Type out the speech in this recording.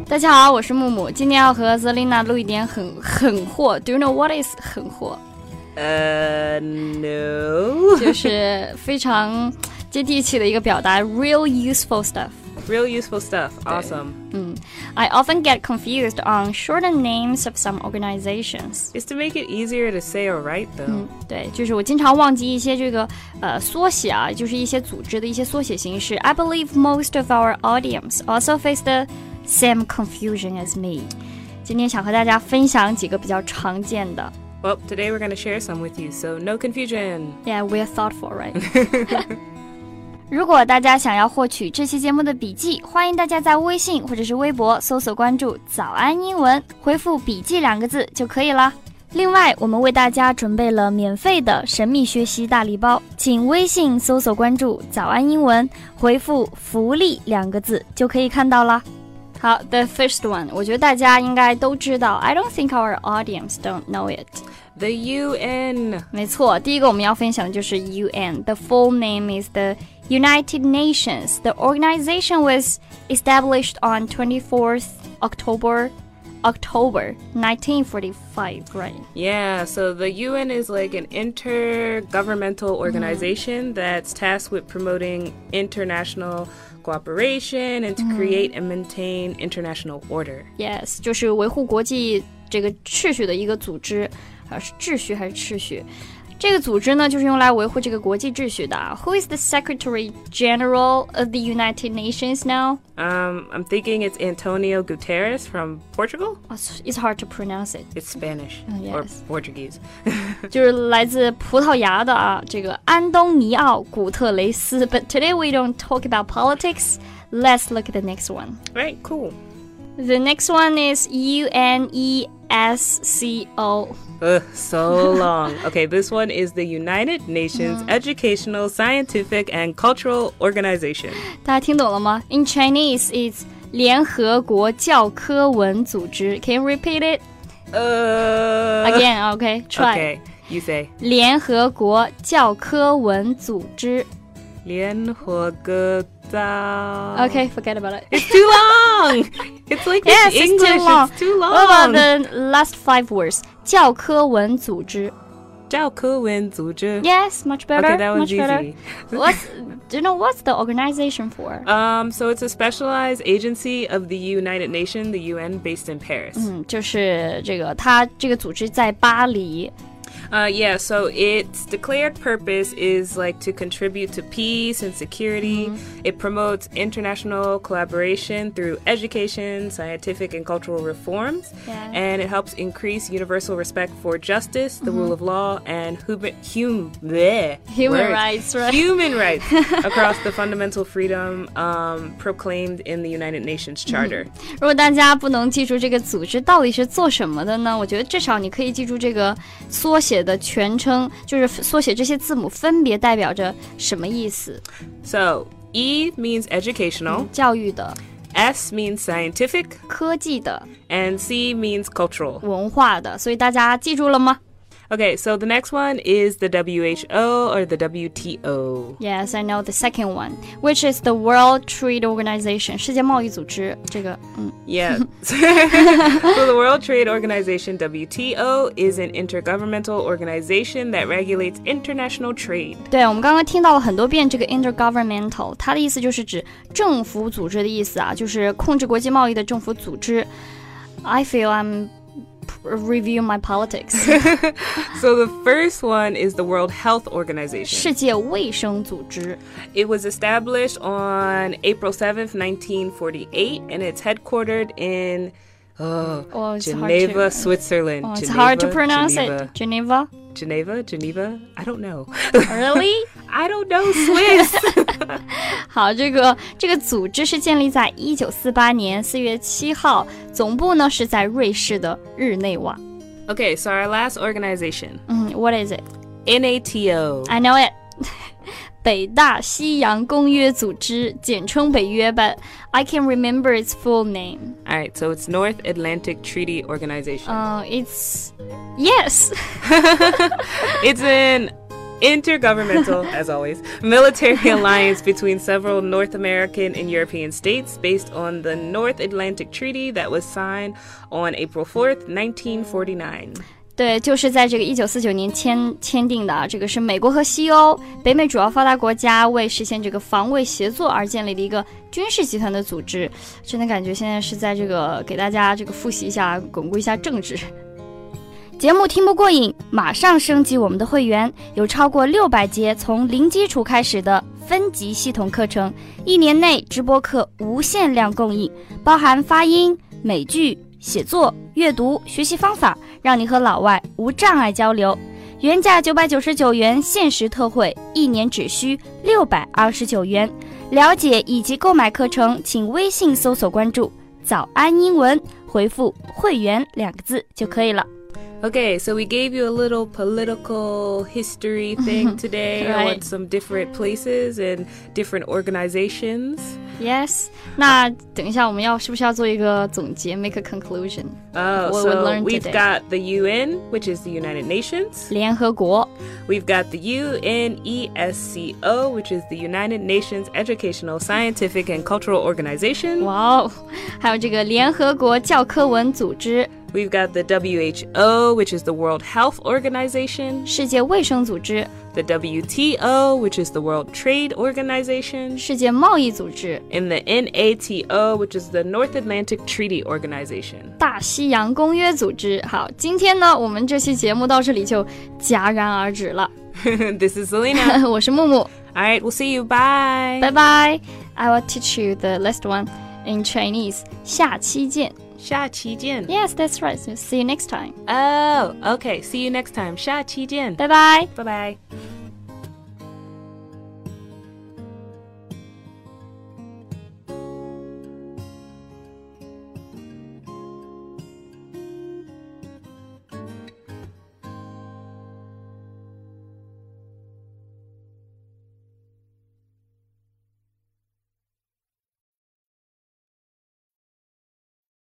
大家好，我是木木，今天要和 Zelina 录一点狠货。Do you know what is 狠货 ？No 就是非常接地气的一个表达 ，real useful stuff。Real useful stuff, awesome. I often get confused on shortened names of some organizations. It's to make it easier to say or write, though. 对，就是我经常忘记一些这个缩写啊，就是一些组织的一些缩写形式。I believe most of our audience also face the same confusion as me. 今天想和大家分享几个比较常见的。 Well, today we're going to share some with you, so no confusion. Yeah, we're thoughtful, right? 如果大家想要获取这期节目的笔记，欢迎大家在微信或者是微博搜索关注早安英文，回复笔记2个字就可以了。另外，我们为大家准备了免费的神秘学习大礼包，请微信搜索关注早安英文，回复福利2个字就可以看到了。好 ，the first one， 我觉得大家应该都知道 ，I don't think our audience don't know it。The UN， 没错，第一个我们要分享的就是 UN。The full name is the United Nations. The organization was established on 24th October 1945, right? Yeah, so the UN is like an intergovernmental organization that's tasked with promoting international cooperation and to create and maintain international order. Yes, 就是维护国际这个秩序的一个组织，是秩序还是秩序？这个组织呢，就是用来维护这个国际秩序的。Who is the Secretary General of the United Nations now? I'm thinking it's Antonio Guterres from Portugal. It's hard to pronounce it. It's Spanish or Portuguese. 就是来自葡萄牙的啊，这个安东尼奥·古特雷斯。But today we don't talk about politics. Let's look at the next one. Right, cool. The next one is UNESCO. So long. Okay, this one is the United Nations Educational, Scientific, and Cultural Organization. 大家听懂了吗？ In Chinese, it's 联合国教科文组织。Can you repeat it? Again, okay, try. Okay, you say. 联合国教科文组织。 联合国 Okay, forget about it. It's too long. It's like yes, English. It's too long. It's too long. What about the last 5 words? 教科文组织。 教科文组织. Yes, much better. Okay, that one's much better. easy. Do you know what's the organization for? So it's a specialized agency of the United Nations, the UN, based in Paris. 就是这个，它这个组织在巴黎。 Yeah, so its declared purpose is like to contribute to peace and security. It promotes international collaboration through education, scientific and cultural reforms. Yeah. And it helps increase universal respect for justice, the rule of law, and human rights, right? Human rights across the fundamental freedom proclaimed in the United Nations Charter. 如果大家不能记住这个组织到底是做什么的呢？我觉得至少你可以记住这个缩写的全称，就是缩写这些字母分别代表着什么意思。 So, E means educational. 教育的。 S means scientific. 科技的。 And C means cultural. 文化的。所以大家记住了吗？ Okay, so the next one is the WHO or the WTO. Yes, I know the second one, which is the World Trade Organization, 世界贸易组织。这个 Yeah. So the World Trade Organization, WTO, is an intergovernmental organization that regulates international trade. 对，我们刚刚听到了很多遍这个 intergovernmental， 它的意思就是指政府组织的意思啊，就是控制国际贸易的政府组织。I feel I'm review my politics. So the first one is the World Health Organization. 世界卫生组织。 It was established on April 7th, 1948, and it's headquartered in Geneva, Switzerland. It's hard to pronounce it. Geneva? Geneva? I don't know. Really? I don't know Swiss. 好，这个组织是建立在1948年4月7号，总部呢是在瑞士的日内瓦。 Okay, so our last organization. What is it? NATO. I know it. 北大西洋公约组织，简称北约 but I can remember its full name. Alright, so it's North Atlantic Treaty Organization. It's... Yes! It's an intergovernmental, as always, military alliance between several North American and European states based on the North Atlantic Treaty that was signed on April 4th, 1949. 对，就是在这个1949年签订的啊，这个是美国和西欧、北美主要发达国家为实现这个防卫协作而建立的一个军事集团的组织。真的感觉现在是在这个给大家这个复习一下，巩固一下政治。节目听不过瘾，马上升级我们的会员，有超过600节从零基础开始的分级系统课程，1年内直播课无限量供应，包含发音、美剧、写作、阅读、学习方法，让你和老外无障碍交流。原价999元，限时特惠，1年只需629元。了解以及购买课程，请微信搜索关注早安英文，回复会员2个字就可以了。 Okay, so we gave you a little political history thing today Right. on some different places and different organizations. Yes. 那等一下我们是不是要做一个总结 make a conclusion? Oh, What we so learned we've today. got the UN, which is the United Nations. 联合国 We've got the UNESCO, which is the United Nations Educational, Scientific, and Cultural Organization. 哇哦，还有这个联合国教科文组织 We've got the WHO, which is the World Health Organization. 世界卫生组织 The WTO, which is the World Trade Organization. 世界贸易组织 And the NATO, which is the North Atlantic Treaty Organization. 大西洋公约组织。好，今天呢我们这期节目到这里就戛然而止了。 This is Selena. 我是木木 All right, we'll see you. Bye. Bye bye. I will teach you the last one in Chinese. 下期见。 下期见. Yes, that's right. So see you next time. Oh, okay. See you next time. 下期见. Bye bye. Bye-bye.